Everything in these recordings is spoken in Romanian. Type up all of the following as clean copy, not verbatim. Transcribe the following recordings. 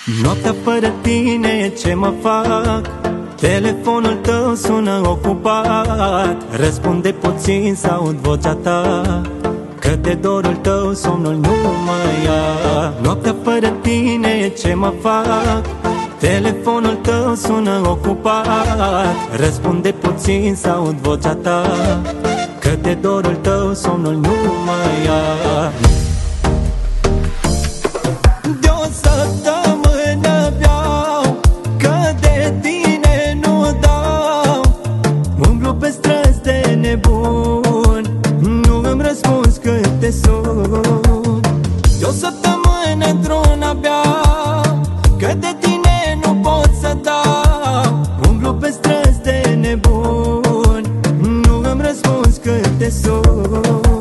Noaptea fără tine ce mă fac? Telefonul tău sună ocupat. Răspunde puțin să aud vocea ta, că de dorul tău somnul nu mă ia. Noaptea fără tine ce mă fac? Telefonul tău sună ocupat. Răspunde puțin să aud vocea ta, că de dorul tău somnul nu mă ia. De o săptămână beau, că de tine nu dau. Umblu pe străzi de nebun, nu îmi răspunzi cât te sun. De o săptămână într-una beau, că de tine nu pot să dau. Umblu pe străzi de nebun, nu îmi răspunzi cât te sun.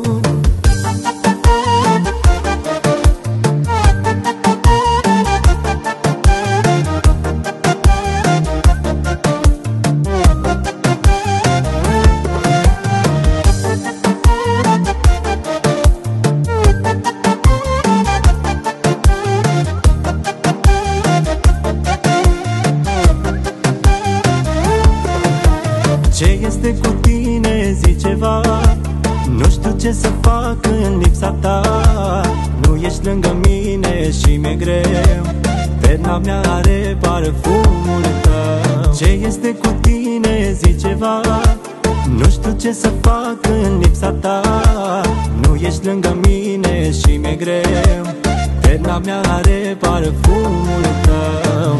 Ce este cu tine, zi ceva. Nu știu ce să fac în lipsa ta. Nu ești lângă mine și mi-e greu. Perna mea are parfumul tău. Ce este cu tine, zi ceva. Nu știu ce să fac în lipsa ta. Nu ești lângă mine și mi-e greu. Perna mea are parfumul tău.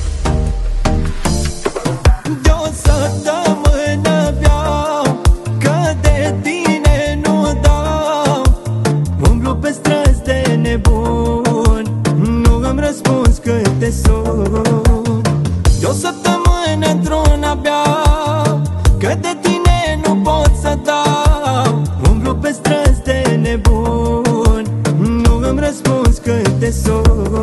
De o săptămână beau, că de tine nu dau. Umblu pe străzi de nebun, nu îmi răspunzi cât te sun. De o săptămână într-una beau, că de tine nu pot să dau. Umblu pe străzi de nebun, nu îmi răspunzi cât te sun.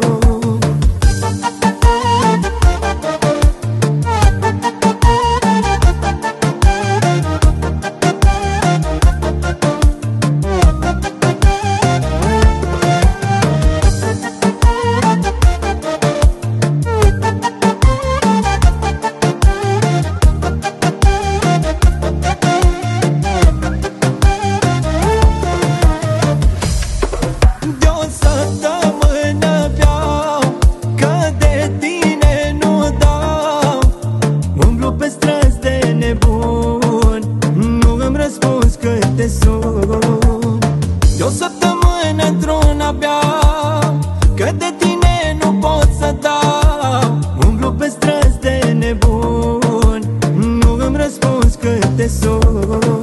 De o săptămână într-una beau, că de tine nu pot să dau. Umblu pe străzi de nebun, nu îmi răspunzi cât te sun.